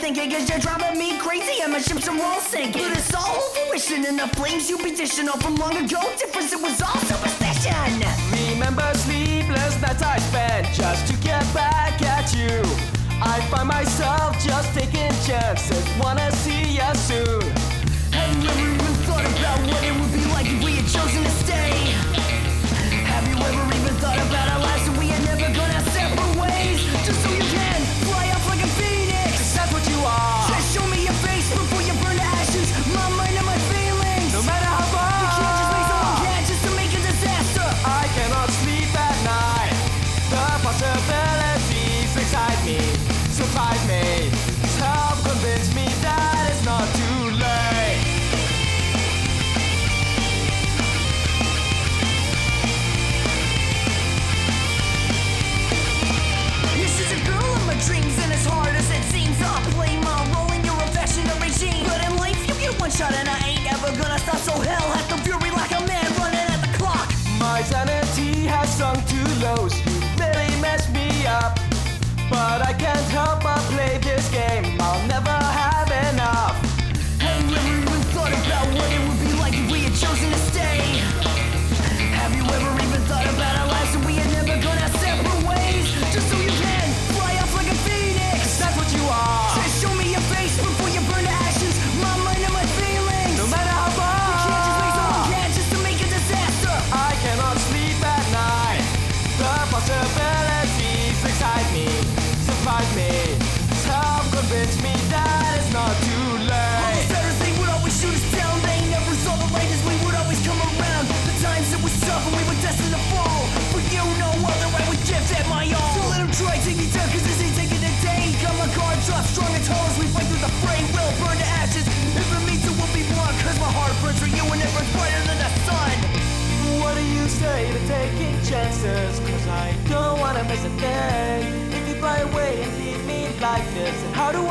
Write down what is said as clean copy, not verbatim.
thinking, cause you're driving me crazy and my ships are all sinking. But it's all fruition and the flames you petition all from long ago. Difference, it was all superstition. Remember sleepless nights I spent just to get back at you. I find myself just taking chances, wanna see ya soon. Have you ever even thought about what it would be like if we had chosen to stay? Have you ever even thought about our lives and we had never gone our separate ways? Just so you can fly off like a phoenix. 'Cause that's what you are. Just show me your face before you burn to ashes. My mind and my feelings. No matter how far, you can't just make someone can just to make a disaster. I cannot sleep at night. The possibilities excite me, surprise me. Help convince me that it's not too late. This is a girl of my dreams, and as hard as it seems, I'll play my role in your affectionate regime. But in life, you get one shot, and I ain't ever gonna stop. So hell hath the fury like a man running at the clock. My sanity has sunk to lows. You really messed me up, but I can't help but play this game. I'll never have enough. Have you ever even thought about what it would be like if we had chosen to stay? Have you ever even thought about our lives and we had never gone our separate ways? Just so you can fly off like a phoenix. 'Cause that's what you are. Just show me your face before you burn to ashes. My mind and my feelings. No matter how far, you can't just make someone can just to make a disaster. I cannot sleep at night. The possibilities excite me, surprise me. Help convince me that it's not too late. Betters, they would always shoot us down. They never saw the light as we would always come around. The times it was tough and we were destined to fall. But you know other I would give that my all. So let him try, take me down, cause this ain't taking a day. Got my guards up, strong and tall as we fight through the fray. We'll burn to ashes. If it means it will be blunt, cause my heart burns for you and it burns brighter than the sun. What do you say to taking chances? 'Cause I don't wanna miss a thing. If you fly away and leave me like this, and how do